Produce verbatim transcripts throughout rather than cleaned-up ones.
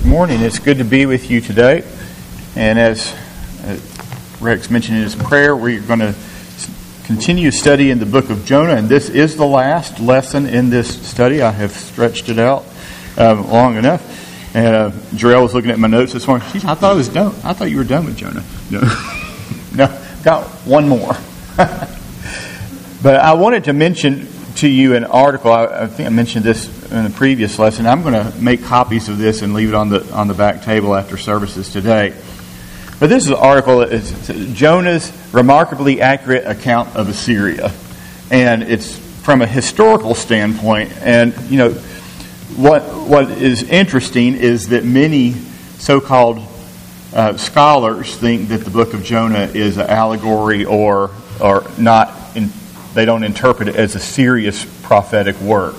morning. It's good to be with you today. And as Rex mentioned in his prayer, we're going to continue study in the book of Jonah. And this is the last lesson in this study. I have stretched it out um, long enough. And uh, Jarrell was looking at my notes this morning. She said, I thought I was done. I thought you were done with Jonah. No, no, got one more. But I wanted to mention to you an article. I, I think I mentioned this in the previous lesson. I'm going to make copies of this and leave it on the on the back table after services today. But this is an article. It's Jonah's remarkably accurate account of Assyria, and it's from a historical standpoint. And you know what what is interesting is that many so-called uh, scholars think that the book of Jonah is an allegory or or not. In, they don't interpret it as a serious prophetic work.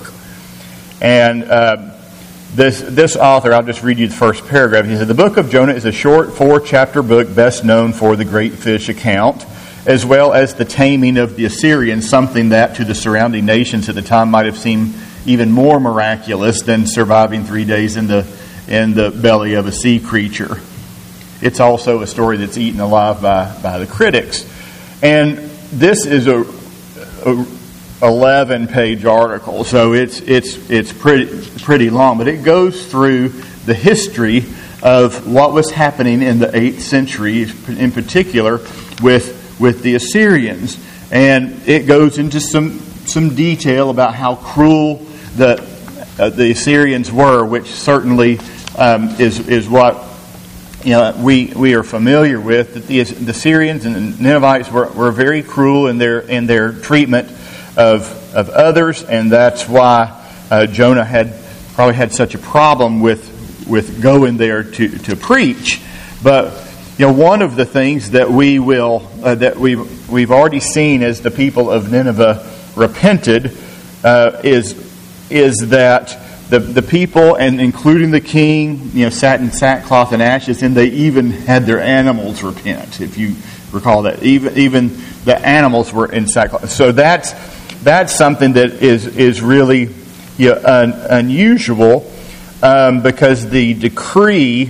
And uh, this this author, I'll just read you the first paragraph. He said, the book of Jonah is a short four-chapter book best known for the great fish account, as well as the taming of the Assyrians, something that to the surrounding nations at the time might have seemed even more miraculous than surviving three days in the in the belly of a sea creature. It's also a story that's eaten alive by, by the critics. And this is a, a eleven-page article, so it's it's it's pretty pretty long, but it goes through the history of what was happening in the eighth century, in particular with with the Assyrians, and it goes into some some detail about how cruel the uh, the Assyrians were, which certainly um, is is what you know we we are familiar with. That the the Assyrians and the Ninevites were, were very cruel in their in their treatment of of others, and that's why uh, Jonah had probably had such a problem with with going there to, to preach. But you know, one of the things that we will uh, that we've we've already seen as the people of Nineveh repented uh, is is that the the people, and including the king, you know, sat in sackcloth and ashes, and they even had their animals repent. If you recall that, even even the animals were in sackcloth. So that's That's something that is is really you know, un, unusual um, because the decree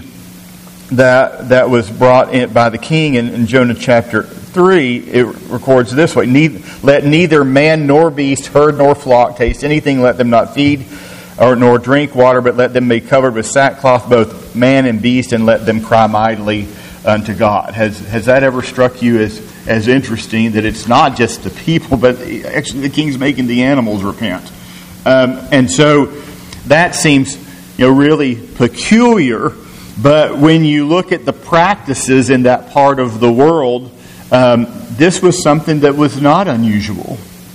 that that was brought in by the king in, in Jonah chapter three, it records this way: neither, let neither man nor beast, herd nor flock taste anything. Let them not feed or nor drink water, but let them be covered with sackcloth, both man and beast, and let them cry mightily unto God. Has has that ever struck you as as interesting that it's not just the people, but actually the king's making the animals repent? Um, and so that seems you know really peculiar. But when you look at the practices in that part of the world, um, this was something that was not unusual.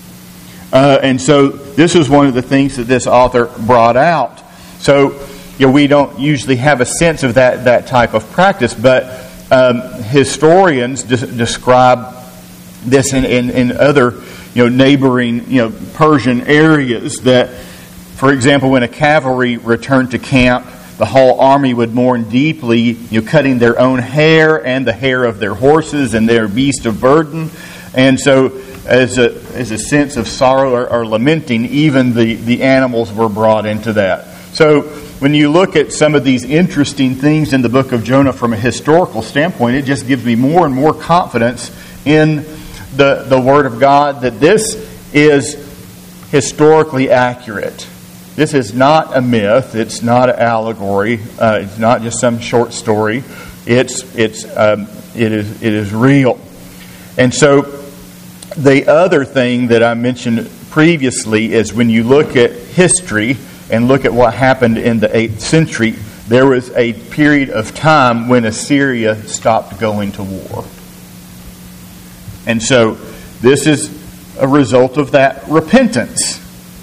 Uh, and so this is one of the things that this author brought out. So you know, we don't usually have a sense of that, that type of practice, but Um, historians de- describe this in, in, in other, you know, neighboring, you know, Persian areas. That, for example, when a cavalry returned to camp, the whole army would mourn deeply, you know, cutting their own hair and the hair of their horses and their beast of burden. And so, as a as a sense of sorrow or, or lamenting, even the, the animals were brought into that. So, when you look at some of these interesting things in the book of Jonah from a historical standpoint, it just gives me more and more confidence in the, the Word of God that this is historically accurate. This is not a myth. It's not an allegory. Uh, it's not just some short story. It's it's um, it is it is real. And so the other thing that I mentioned previously is when you look at history and look at what happened in the eighth century, there was a period of time when Assyria stopped going to war. And so this is a result of that repentance.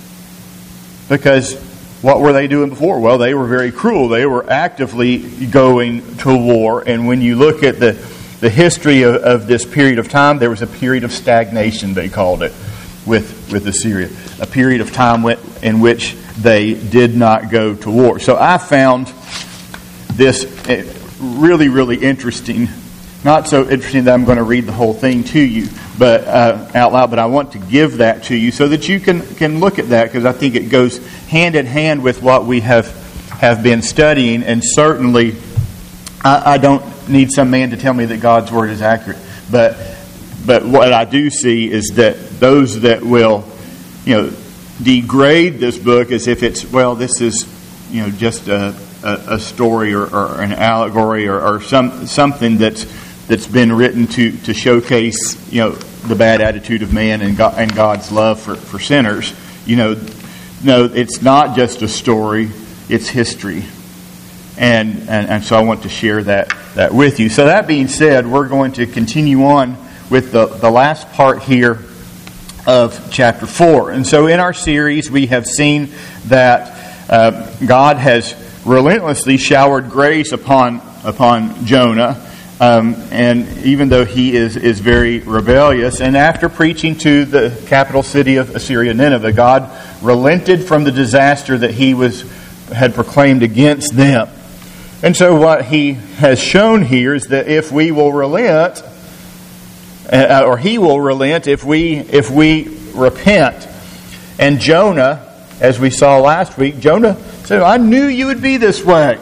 Because what were they doing before? Well, they were very cruel. They were actively going to war. And when you look at the, the history of, of this period of time, there was a period of stagnation, they called it, with, with Assyria. A period of time in which they did not go to war. So I found this really, really interesting. Not so interesting that I'm going to read the whole thing to you, but uh, out loud. But I want to give that to you so that you can, can look at that, because I think it goes hand in hand with what we have have been studying, and certainly I, I don't need some man to tell me that God's Word is accurate. But but what I do see is that those that will, you know, degrade this book as if it's, well, this is, you know, just a, a, a story or, or an allegory or, or some something that's that's been written to, to showcase, you know, the bad attitude of man and God, and God's love for, for sinners. You know, no, it's not just a story, it's history. And, and and so I want to share that, that with you. So that being said, we're going to continue on with the, the last part here of chapter four. And so in our series, we have seen that uh, God has relentlessly showered grace upon upon Jonah. Um, and even though he is, is very rebellious, and after preaching to the capital city of Assyria, Nineveh, God relented from the disaster that he was had proclaimed against them. And so what he has shown here is that if we will relent, uh, or he will relent if we if we repent. And Jonah, as we saw last week, Jonah said, I knew you would be this way.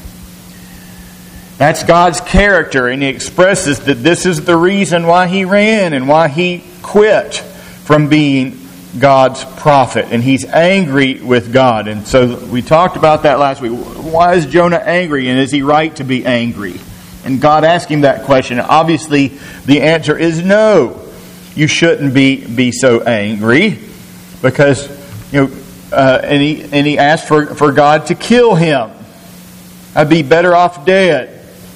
That's God's character, and he expresses that this is the reason why he ran and why he quit from being God's prophet. And he's angry with God. And so we talked about that last week. Why is Jonah angry, and is he right to be angry? And God asked him that question. Obviously, the answer is no. You shouldn't be, be so angry, because, you know, uh, and he and he asked for, for God to kill him. I'd be better off dead.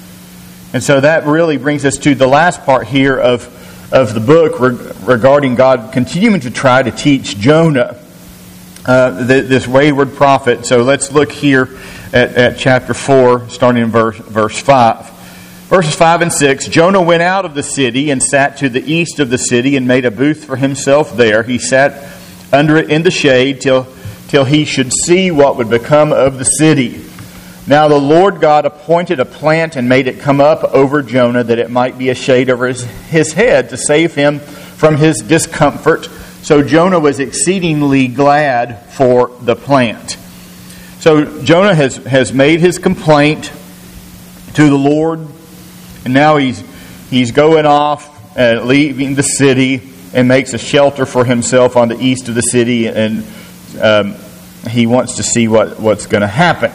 And so that really brings us to the last part here of, of the book regarding God continuing to try to teach Jonah, uh, this wayward prophet. So let's look here at, at chapter four, starting in verse, verse five. Verses five and six, Jonah went out of the city and sat to the east of the city and made a booth for himself there. He sat under it in the shade till, till he should see what would become of the city. Now the Lord God appointed a plant and made it come up over Jonah, that it might be a shade over his, his head to save him from his discomfort. So Jonah was exceedingly glad for the plant. So Jonah has, has made his complaint to the Lord, and now he's he's going off, uh, leaving the city, and makes a shelter for himself on the east of the city, and um, he wants to see what, what's going to happen.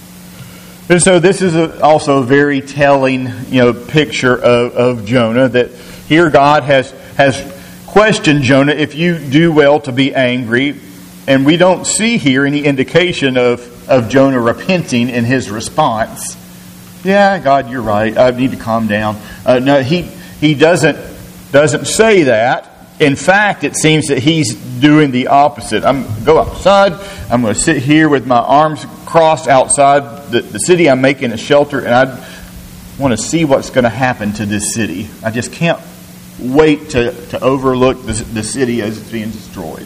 And so this is a, also a very telling, you know, picture of, of Jonah, that here God has has questioned Jonah, if you do well to be angry, and we don't see here any indication of, of Jonah repenting in his response. Yeah, God, you're right. I need to calm down. Uh, no, he he doesn't doesn't say that. In fact, it seems that he's doing the opposite. I'm go outside. I'm going to sit here with my arms crossed outside the, the city. I'm making a shelter, and I want to see what's going to happen to this city. I just can't wait to, to overlook the, the city as it's being destroyed.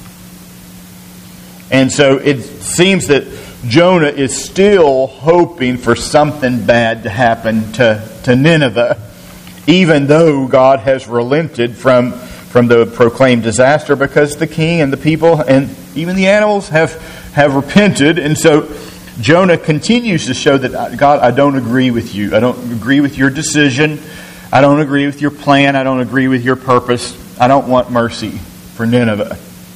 And so it seems that Jonah is still hoping for something bad to happen to, to Nineveh, even though God has relented from from the proclaimed disaster, because the king and the people and even the animals have, have repented. And so Jonah continues to show that, God, I don't agree with you. I don't agree with your decision. I don't agree with your plan. I don't agree with your purpose. I don't want mercy for Nineveh.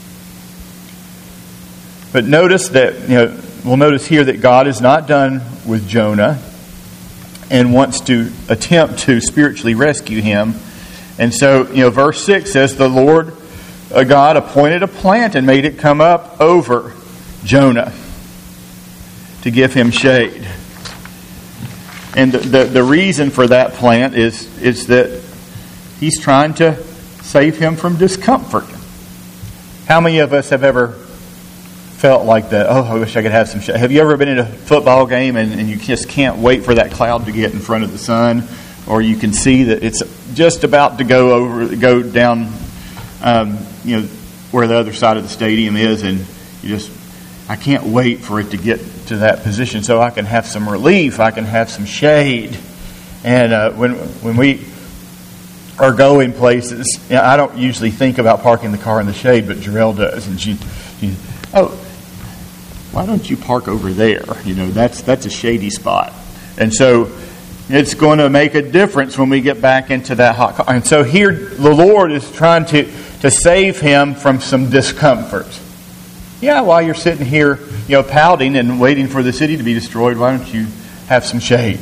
But notice that, you know, we'll notice here that God is not done with Jonah and wants to attempt to spiritually rescue him. And so, you know, verse six says, the Lord uh, God appointed a plant and made it come up over Jonah to give him shade. And the, the, the reason for that plant is, is that he's trying to save him from discomfort. How many of us have ever felt like that? Oh, I wish I could have some shade. Have you ever been in a football game and, and you just can't wait for that cloud to get in front of the sun? Or you can see that it's just about to go over, go down, um, you know, where the other side of the stadium is, and you just, I can't wait for it to get to that position so I can have some relief, I can have some shade. And uh, when when we are going places, you know, I don't usually think about parking the car in the shade, but Jarrell does, and she, she oh, why don't you park over there? You know, that's that's a shady spot. And so it's going to make a difference when we get back into that hot car. And so here the Lord is trying to, to save him from some discomfort. Yeah, while you're sitting here, you know, pouting and waiting for the city to be destroyed, why don't you have some shade?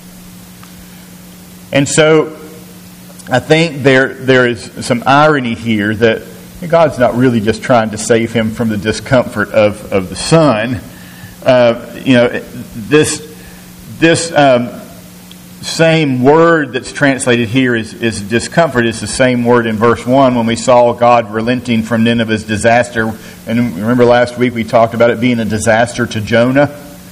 And so I think there there is some irony here that God's not really just trying to save him from the discomfort of, of the sun. Uh, you know, this this um, same word that's translated here is, is discomfort. It's the same word in verse one when we saw God relenting from Nineveh's disaster. And remember last week we talked about it being a disaster to Jonah,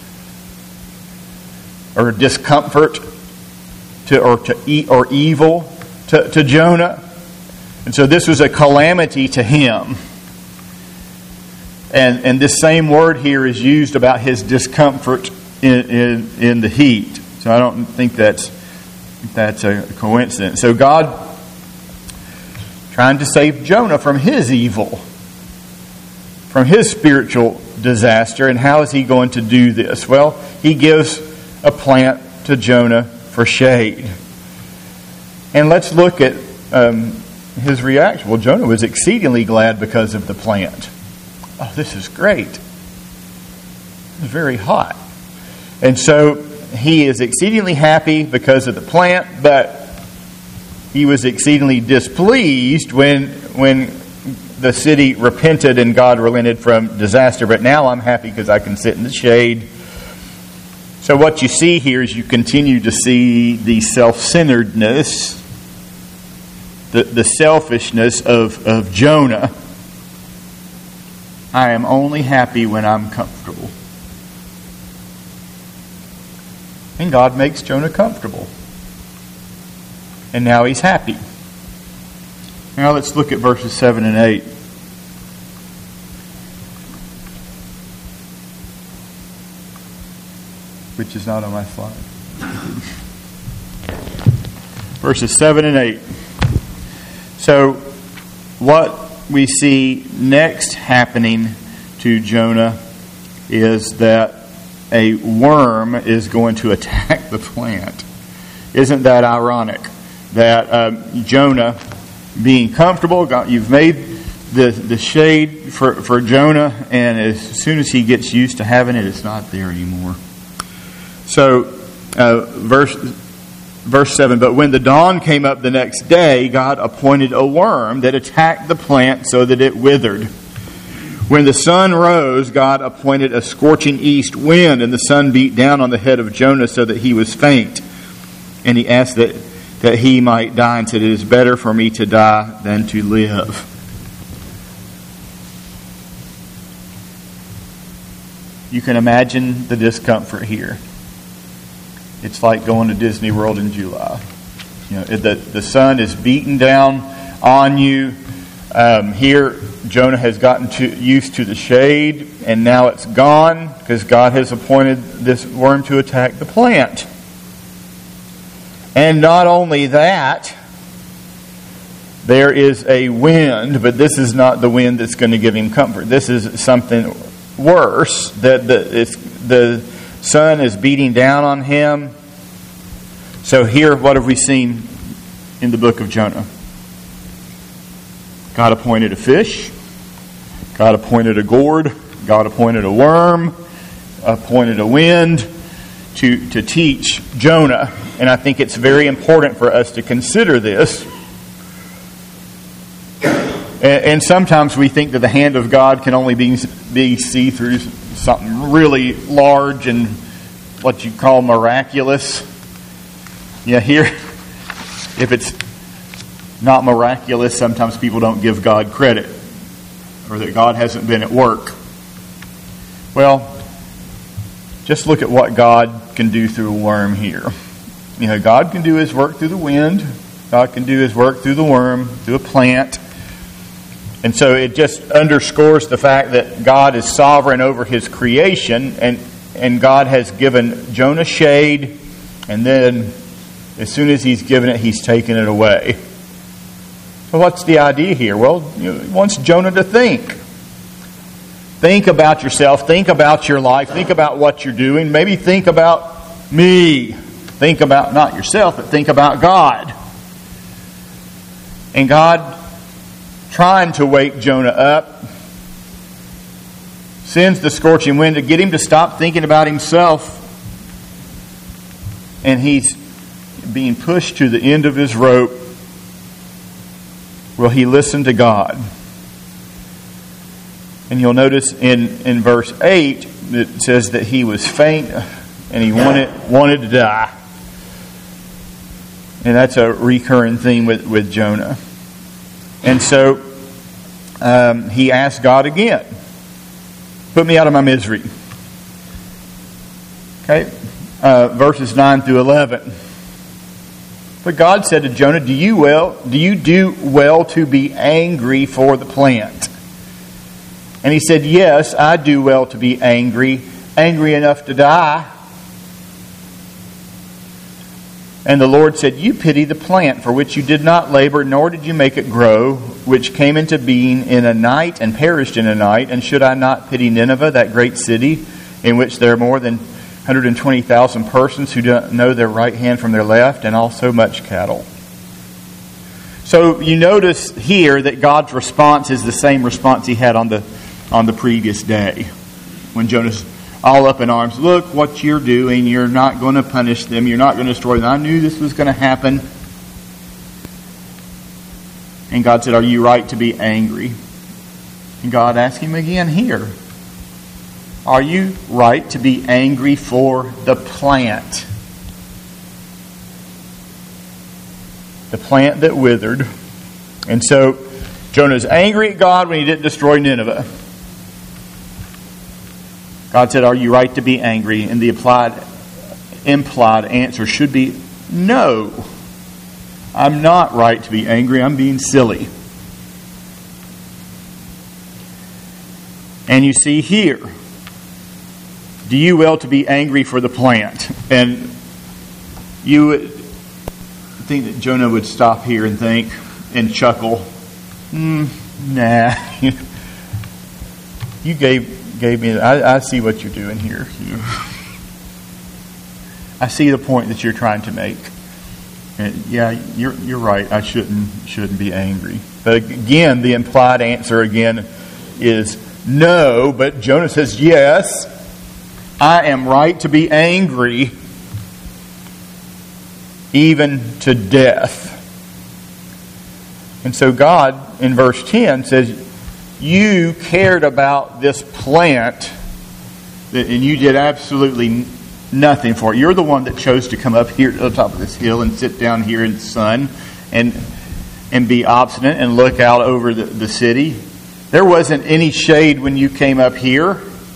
or discomfort to or to e, or evil to, to Jonah. And so this was a calamity to him. And and this same word here is used about his discomfort in in, in the heat. So I don't think that's that's a coincidence. So God trying to save Jonah from his evil, from his spiritual disaster. And how is he going to do this? Well, he gives a plant to Jonah for shade. And let's look at um, his reaction. Well, Jonah was exceedingly glad because of the plant. Oh, this is great. It's very hot. And so he is exceedingly happy because of the plant, but he was exceedingly displeased when when the city repented and God relented from disaster. But now I'm happy because I can sit in the shade. So what you see here is you continue to see the self-centeredness, the, the selfishness of, of Jonah. I am only happy when I'm comfortable. And God makes Jonah comfortable. And now he's happy. Now let's look at verses seven and eight. Which is not on my slide. Verses seven and eight. So what we see next happening to Jonah is that a worm is going to attack the plant. Isn't that ironic? That um, Jonah, being comfortable, got, you've made the, the shade for, for Jonah, and as soon as he gets used to having it, it's not there anymore. So, uh, verse verse seven, but when the dawn came up the next day, God appointed a worm that attacked the plant so that it withered. When the sun rose, God appointed a scorching east wind, and the sun beat down on the head of Jonah so that he was faint. And he asked that, that he might die, and said, it is better for me to die than to live. You can imagine the discomfort here. It's like going to Disney World in July. You know, the, the sun is beating down on you. Um, here, Jonah has gotten to, used to the shade, and now it's gone because God has appointed this worm to attack the plant. And not only that, there is a wind, but this is not the wind that's going to give him comfort. This is something worse, that the, it's, the sun is beating down on him. So here, what have we seen in the book of Jonah? God appointed a fish. God appointed a gourd. God appointed a worm. Appointed a wind to, to teach Jonah. And I think it's very important for us to consider this. And, and sometimes we think that the hand of God can only be, be see through something really large and what you call miraculous. Yeah, here, if it's not miraculous, sometimes people don't give God credit, or that God hasn't been at work. Well, just look at what God can do through a worm here. You know, God can do His work through the wind. God can do His work through the worm, through a plant. And so it just underscores the fact that God is sovereign over His creation, and, and God has given Jonah shade, and then as soon as He's given it, He's taken it away. So what's the idea here? Well, you know, He wants Jonah to think. Think about yourself. Think about your life. Think about what you're doing. Maybe think about me. Think about not yourself, but think about God. And God, trying to wake Jonah up, sends the scorching wind to get him to stop thinking about himself. And he's being pushed to the end of his rope. Will he listen to God? And you'll notice in, in verse eight, it says that he was faint and he wanted, wanted to die. And that's a recurring theme with, with Jonah. And so um, he asked God again, put me out of my misery. Okay, uh, verses nine through eleven. But God said to Jonah, do you well? Do you do well to be angry for the plant? And he said, yes, I do well to be angry, angry enough to die. And the Lord said, you pity the plant for which you did not labor, nor did you make it grow, which came into being in a night and perished in a night. And should I not pity Nineveh, that great city, in which there are more than one hundred twenty thousand persons who don't know their right hand from their left, and also much cattle? So you notice here that God's response is the same response he had on the on the previous day, when Jonah's all up in arms. Look what you're doing. You're not going to punish them. You're not going to destroy them. I knew this was going to happen. And God said, are you right to be angry? And God asked him again here, are you right to be angry for the plant? The plant that withered. And so Jonah's angry at God when he didn't destroy Nineveh. God said, are you right to be angry? And the implied, implied answer should be, no. I'm not right to be angry. I'm being silly. And you see here, do you well to be angry for the plant? And you would think that Jonah would stop here and think and chuckle. Hmm, nah. You gave gave me. I, I see what you're doing here. You, I see the point that you're trying to make. And yeah, you're you're right. I shouldn't shouldn't be angry. But again, the implied answer again is no. But Jonah says yes. I am right to be angry, even to death. And so God, in verse ten, says, you cared about this plant, and you did absolutely nothing for it. You're the one that chose to come up here to the top of this hill and sit down here in the sun and and be obstinate and look out over the, the city. There wasn't any shade when you came up here.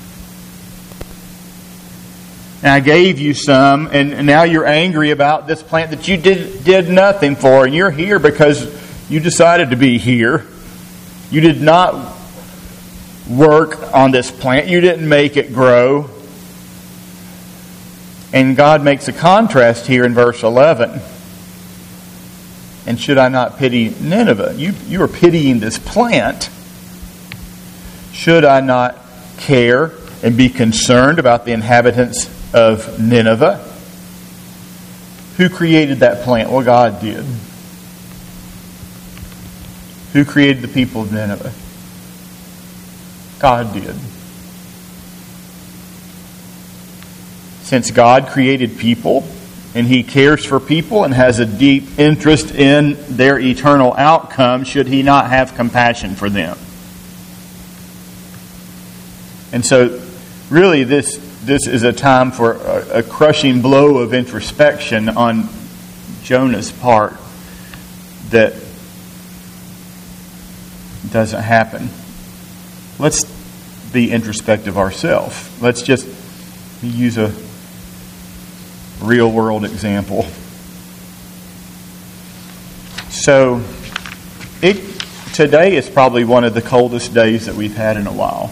And I gave you some, and now you're angry about this plant that you did did nothing for. And you're here because you decided to be here. You did not work on this plant. You didn't make it grow. And God makes a contrast here in verse eleven. And should I not pity Nineveh? You, you are pitying this plant. Should I not care and be concerned about the inhabitants of Nineveh? Who created that plant? Well, God did. Who created the people of Nineveh? God did. Since God created people, and He cares for people and has a deep interest in their eternal outcome, should He not have compassion for them? And so, really, this this is a time for a, a crushing blow of introspection on Jonah's part that doesn't happen. Let's be introspective ourselves. Let's just use a real world example. So, it today is probably one of the coldest days that we've had in a while.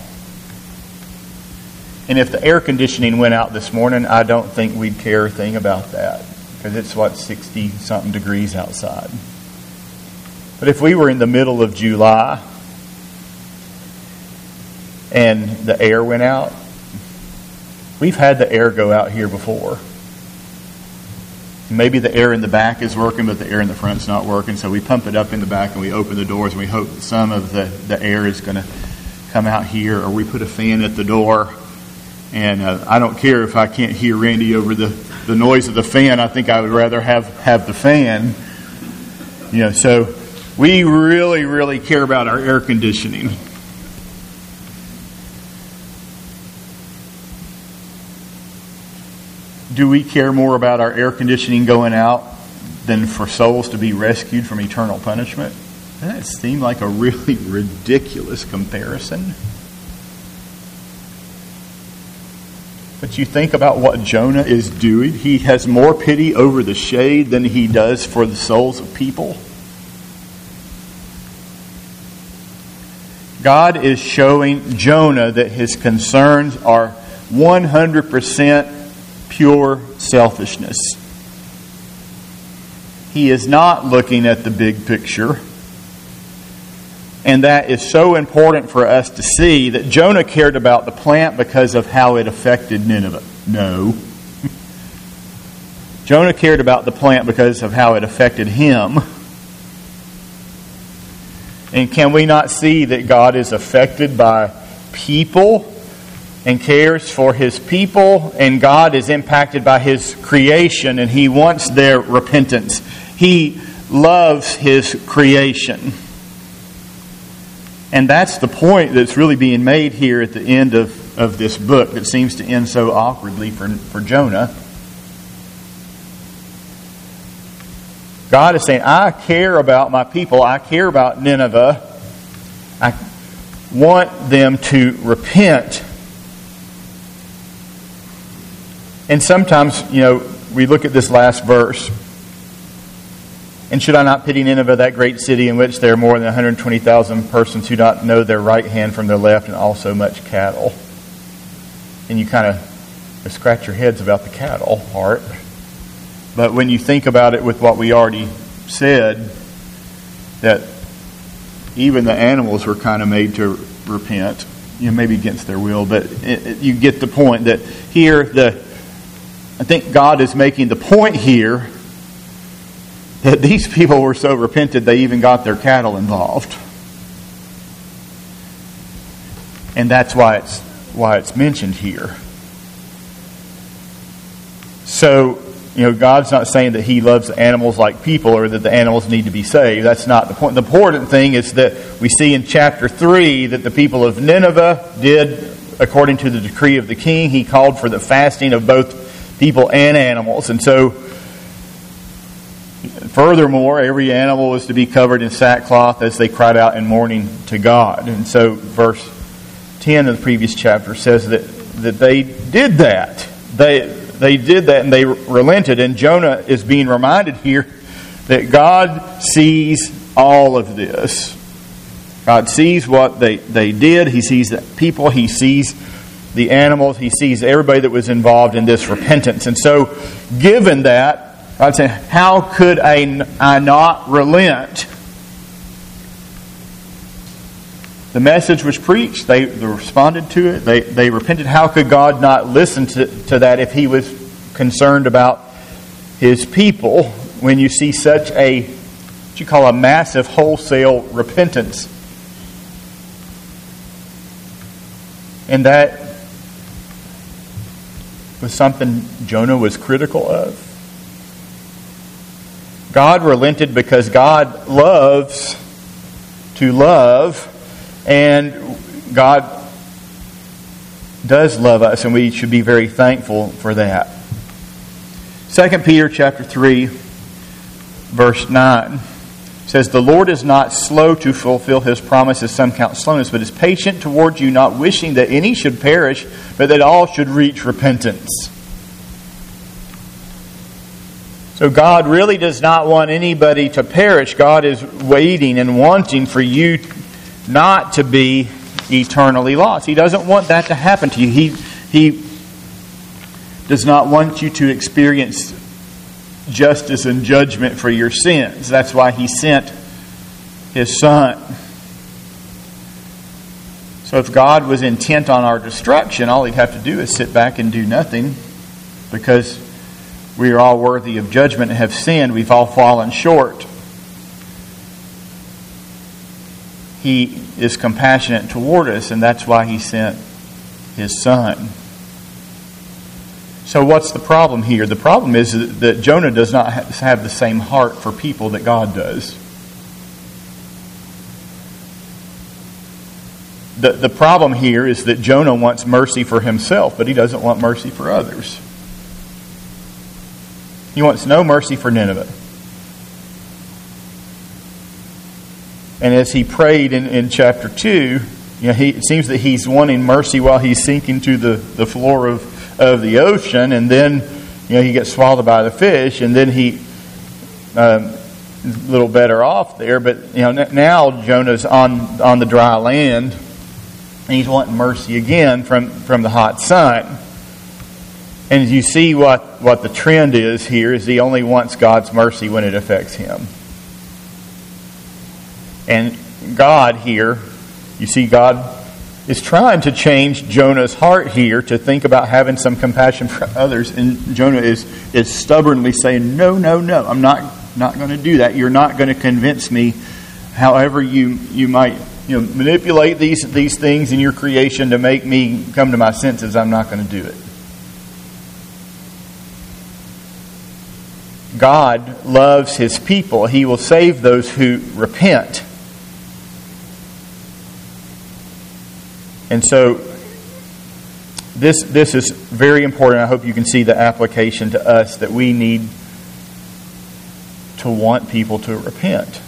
And if the air conditioning went out this morning, I don't think we'd care a thing about that, because it's, what, sixty-something degrees outside. But if we were in the middle of July, and the air went out. We've had the air go out here before. Maybe the air in the back is working, but the air in the front's not working. So we pump it up in the back and we open the doors and we hope that some of the, the air is going to come out here. Or we put a fan at the door. And uh, I don't care if I can't hear Randy over the, the noise of the fan. I think I would rather have, have the fan. You know, so we really, really care about our air conditioning. Do we care more about our air conditioning going out than for souls to be rescued from eternal punishment? Doesn't that seem like a really ridiculous comparison? But you think about what Jonah is doing. He has more pity over the shade than he does for the souls of people. God is showing Jonah that his concerns are one hundred percent pure selfishness. He is not looking at the big picture. And that is so important for us to see that Jonah cared about the plant because of how it affected Nineveh. No. Jonah cared about the plant because of how it affected him. And can we not see that God is affected by people and cares for His people, and God is impacted by His creation, and He wants their repentance. He loves His creation. And that's the point that's really being made here at the end of, of this book that seems to end so awkwardly for, for Jonah. God is saying, I care about my people. I care about Nineveh. I want them to repent. And sometimes, you know, we look at this last verse. And should I not pity Nineveh, that great city in which there are more than one hundred twenty thousand persons who do not know their right hand from their left, and also much cattle? And you kind of scratch your heads about the cattle part. But when you think about it with what we already said, that even the animals were kind of made to repent, you know, maybe against their will, but it, it, you get the point that here, the I think God is making the point here that these people were so repentant they even got their cattle involved. And that's why it's why it's mentioned here. So, you know, God's not saying that He loves animals like people or that the animals need to be saved. That's not the point. The important thing is that we see in chapter three that the people of Nineveh did, according to the decree of the king, he called for the fasting of both people and animals. And so, furthermore, every animal was to be covered in sackcloth as they cried out in mourning to God. And so, verse ten of the previous chapter says that, that they did that. They they did that and they relented. And Jonah is being reminded here that God sees all of this. God sees what they, they did. He sees the people. He sees the animals. He sees everybody that was involved in this repentance. And so, given that, I'd say, how could I, I not relent? The message was preached. They, they responded to it. They, they repented. How could God not listen to, to that if He was concerned about His people when you see such a, what you call a massive wholesale repentance? And that was something Jonah was critical of. God relented because God loves to love, and God does love us, and we should be very thankful for that. Second Peter chapter three, verse nine says, "The Lord is not slow to fulfill His promise, as some count slowness, but is patient towards you, not wishing that any should perish, but that all should reach repentance." So God really does not want anybody to perish. God is waiting and wanting for you not to be eternally lost. He doesn't want that to happen to you. He, he does not want you to experience justice and judgment for your sins. That's why He sent His Son. So if God was intent on our destruction, all He'd have to do is sit back and do nothing, because we are all worthy of judgment and have sinned. We've all fallen short. He is compassionate toward us, and that's why He sent His Son. So what's the problem here? The problem is that Jonah does not have the same heart for people that God does. The, the problem here is that Jonah wants mercy for himself, but he doesn't want mercy for others. He wants no mercy for Nineveh. And as he prayed in, in chapter two, you know, he, it seems that he's wanting mercy while he's sinking to the, the floor of, of the ocean, and then you know he gets swallowed by the fish, and then he um, is a little better off there. But you know now Jonah's on on the dry land, and he's wanting mercy again from, from the hot sun. And you see what, what the trend is here is he only wants God's mercy when it affects him. And God here, you see God is trying to change Jonah's heart here to think about having some compassion for others. And Jonah is, is stubbornly saying, no, no, no, I'm not, not going to do that. You're not going to convince me. However you, you might you know, manipulate these, these things in your creation to make me come to my senses, I'm not going to do it. God loves His people. He will save those who repent. And so this this is very important. I hope you can see the application to us that we need to want people to repent.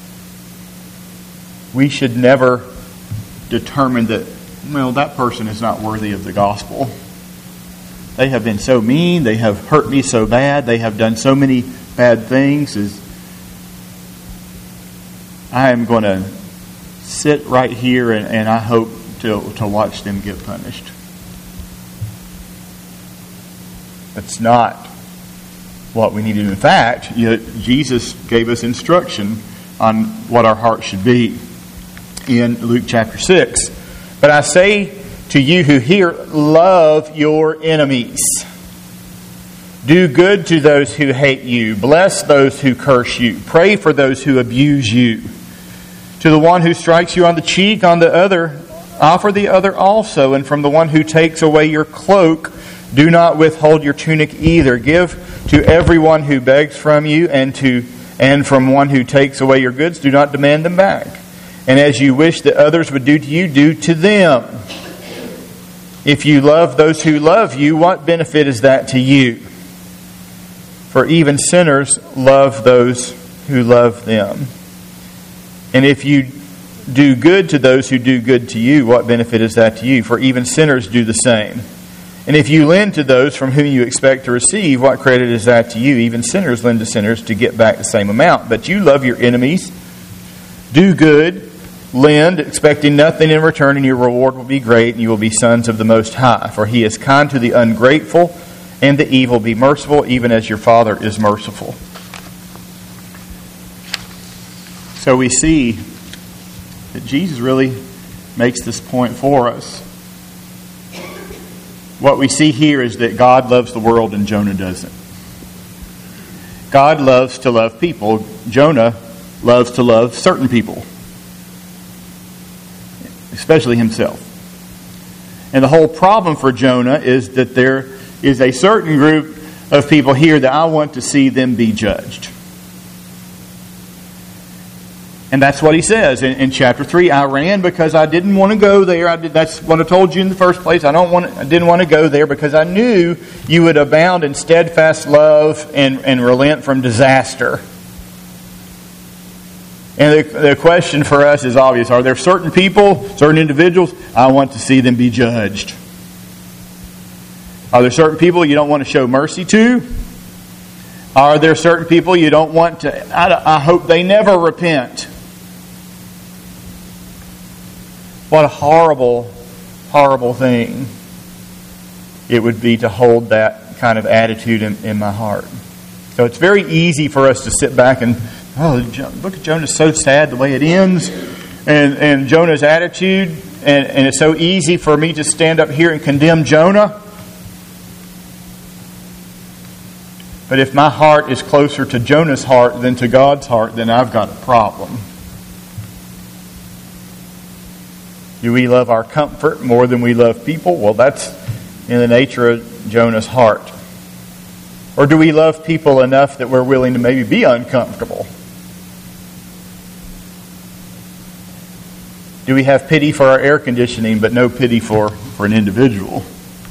We should never determine that, well, that person is not worthy of the gospel. They have been so mean. They have hurt me so bad. They have done so many bad things. Is I am going to sit right here and, and I hope to, to watch them get punished. That's not what we need to do. In fact, you know, Jesus gave us instruction on what our heart should be in Luke chapter six. But I say to you who hear, love your enemies. Do good to those who hate you. Bless those who curse you. Pray for those who abuse you. To the one who strikes you on the cheek, on the other, offer the other also. And from the one who takes away your cloak, do not withhold your tunic either. Give to everyone who begs from you, and to and from one who takes away your goods, do not demand them back. And as you wish that others would do to you, do to them. If you love those who love you, what benefit is that to you? For even sinners love those who love them. And if you do good to those who do good to you, what benefit is that to you? For even sinners do the same. And if you lend to those from whom you expect to receive, what credit is that to you? Even sinners lend to sinners to get back the same amount. But you love your enemies. Do good. Lend, expecting nothing in return, and your reward will be great, and you will be sons of the Most High. For He is kind to the ungrateful and the evil. Be merciful, even as your Father is merciful. So we see that Jesus really makes this point for us. What we see here is that God loves the world and Jonah doesn't. God loves to love people. Jonah loves to love certain people, especially himself. And the whole problem for Jonah is that there is a certain group of people here that I want to see them be judged. And that's what he says in, in chapter three. I ran because I didn't want to go there. I did, that's what I told you in the first place. I don't want. I didn't want to go there because I knew you would abound in steadfast love and, and relent from disaster. And the, the question for us is obvious. Are there certain people, certain individuals, I want to see them be judged? Are there certain people you don't want to show mercy to? Are there certain people you don't want to, I, I hope they never repent? What a horrible, horrible thing it would be to hold that kind of attitude in, in my heart. So it's very easy for us to sit back and, oh, look at Jonah, so sad the way it ends. And, and Jonah's attitude, and, and it's so easy for me to stand up here and condemn Jonah. But if my heart is closer to Jonah's heart than to God's heart, then I've got a problem. Do we love our comfort more than we love people? Well, that's in the nature of Jonah's heart. Or do we love people enough that we're willing to maybe be uncomfortable? Do we have pity for our air conditioning but no pity for, for an individual?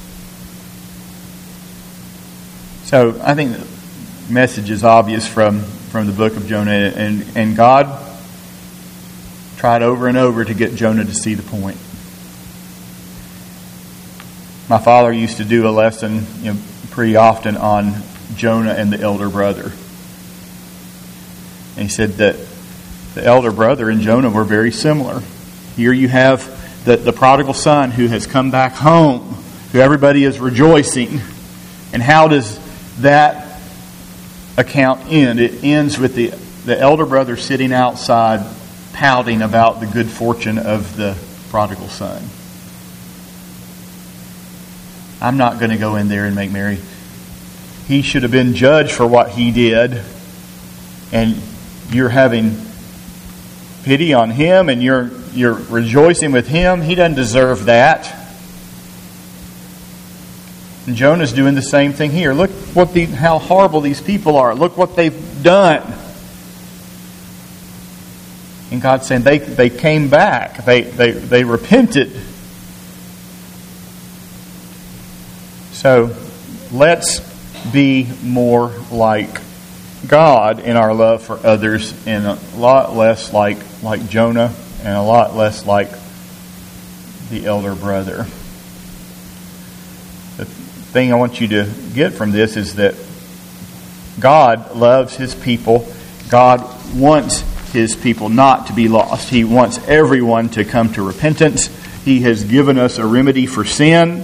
So I think the message is obvious from, from the book of Jonah. And, and God tried over and over to get Jonah to see the point. My father used to do a lesson, you know, pretty often on Jonah and the elder brother. And he said that the elder brother and Jonah were very similar. Here you have the, the prodigal son who has come back home, who everybody is rejoicing. And how does that account end? It ends with the, the elder brother sitting outside pouting about the good fortune of the prodigal son. I'm not going to go in there and make merry. He should have been judged for what he did. And you're having pity on him and you're you're rejoicing with him. He doesn't deserve that. And Jonah's doing the same thing here. Look what the how horrible these people are. Look what they've done. And God's saying they they came back. They they they repented. So let's be more like God in our love for others, and a lot less like like Jonah, and a lot less like the elder brother. The thing I want you to get from this is that God loves His people. God wants His people not to be lost. He wants everyone to come to repentance. He has given us a remedy for sin.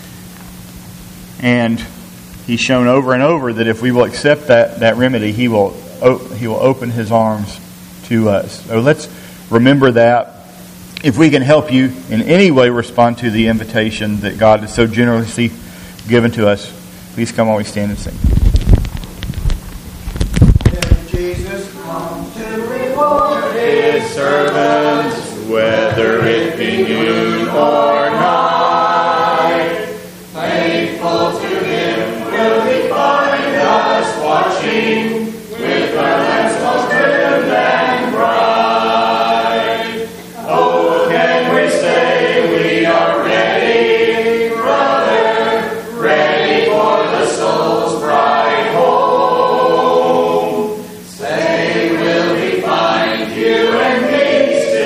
And He's shown over and over that if we will accept that, that remedy, He will He will open His arms to us. So let's remember that. If we can help you in any way respond to the invitation that God has so generously given to us, please come while we stand and sing. If Jesus comes to reward His servants, whether it be noon or night, faithful to Him will He find us watching with our lamps most trimmed and bright. Oh, can we say we are ready, brother, ready for the soul's bright home? Say, will He find you and me still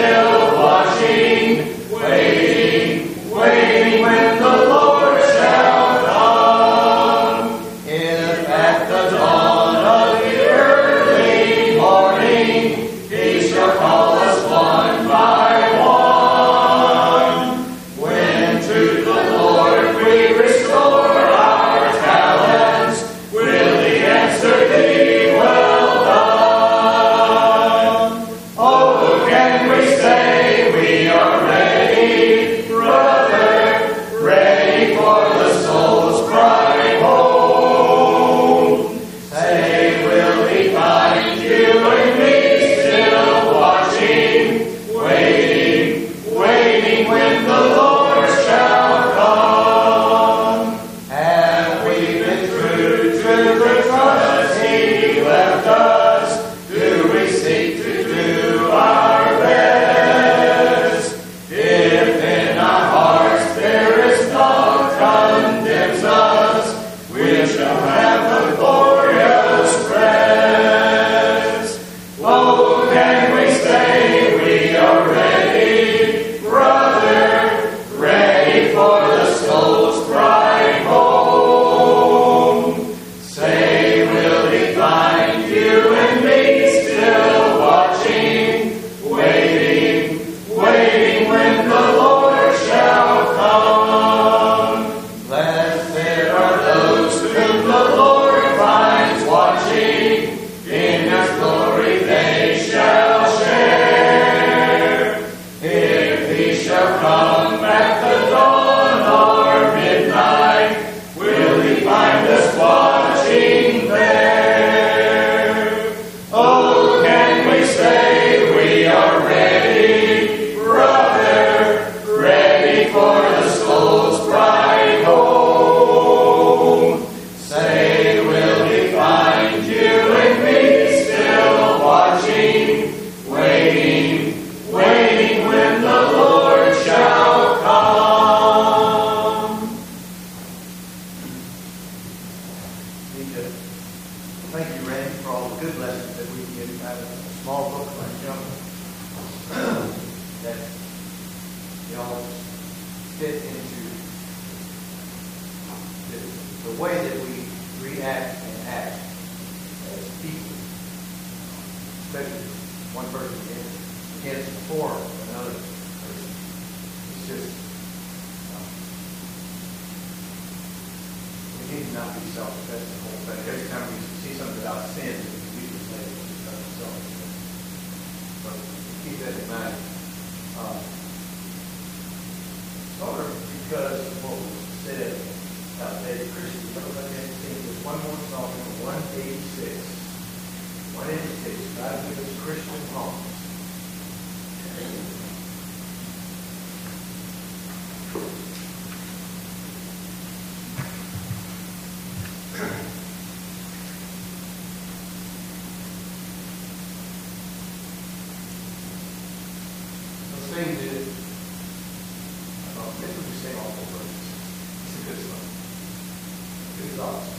Thank you, Randy, for all the good lessons that we get out of a small book like Jonah. That you all fit into the, the way that we react and act as people, especially one person against, against for another person. It's just um, we need to not be selfish. That's the whole thing. Every time we see something about sin, we usually say it's because of selfish. But keep that in mind. Um, sort of because of what was said about David Christian, we go back and sing this one more song from one eighty-six. one eighty-six, God give us Christian homes. Sing the, oh, maybe we just sing all four verses. It's a good song. Good thoughts.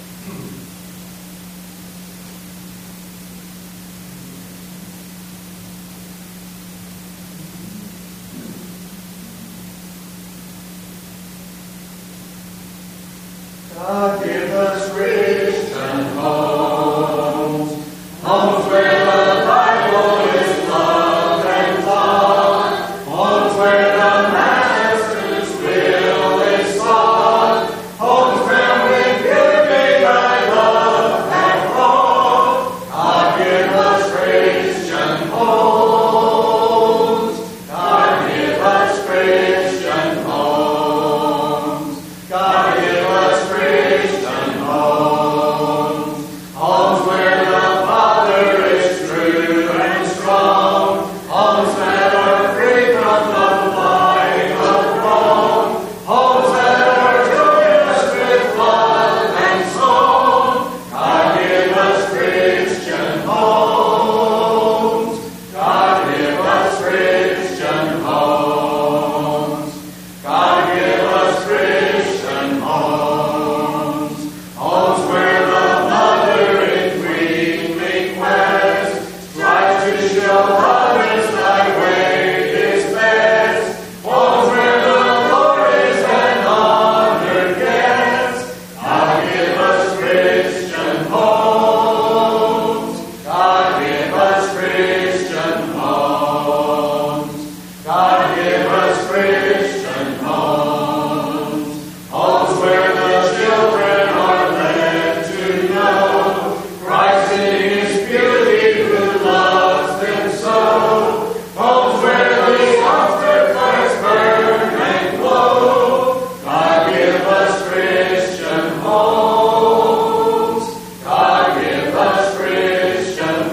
God give us Christian homes, homes where the Bible is loved and taught, homes where the Master's will is sought, homes crowned with beauty by love and hope. God give us Christian homes. God give us Christian homes. God give us Christian homes. Homes where the Father is true and strong. Homes that are free from the light of wrong. Homes that are joyous with love and song. God give us Christian homes. God give us Christian homes. God give us Christian homes. Homes where the mother in weekly quest strives to show others thy way is best. Homes where the Lord is an honored guest. God give us Christian homes. God give us Christian homes. God give us Christian homes. Homes where the children are led to know Christ in His beauty who loves them so. Homes where the altar fires burn and glow. God give us Christian homes. God give us Christian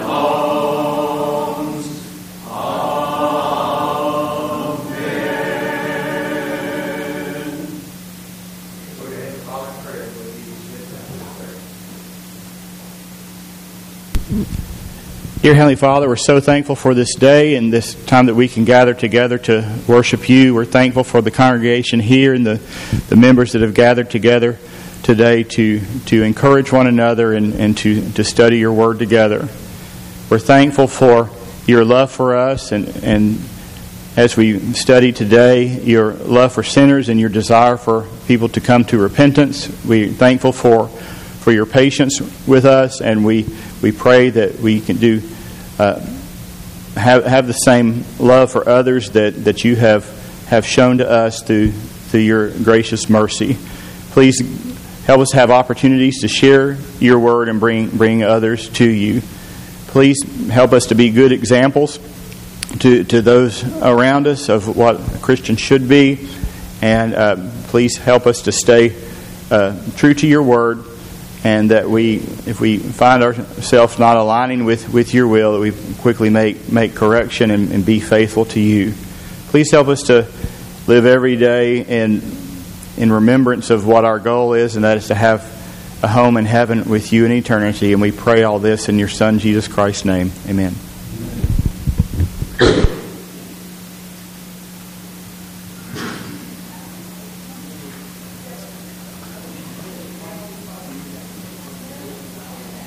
homes. Amen. Go ahead and call in prayer. We'll lead us with that prayer. Dear Heavenly Father, we're so thankful for this day and this time that we can gather together to worship You. We're thankful for the congregation here and the, the members that have gathered together today to, to encourage one another and, and to, to study Your Word together. We're thankful for Your love for us and, and as we study today, Your love for sinners and Your desire for people to come to repentance. We're thankful for, for Your patience with us, and we, we pray that we can do uh, have have the same love for others that, that You have, have shown to us through through Your gracious mercy. Please help us have opportunities to share Your Word and bring bring others to You. Please help us to be good examples to, to those around us of what a Christian should be. And uh, please help us to stay uh, true to Your Word, and that we, if we find ourselves not aligning with, with Your will, that we quickly make, make correction and, and be faithful to You. Please help us to live every day in, in remembrance of what our goal is, and that is to have a home in heaven with You in eternity. And we pray all this in Your Son, Jesus Christ's name. Amen.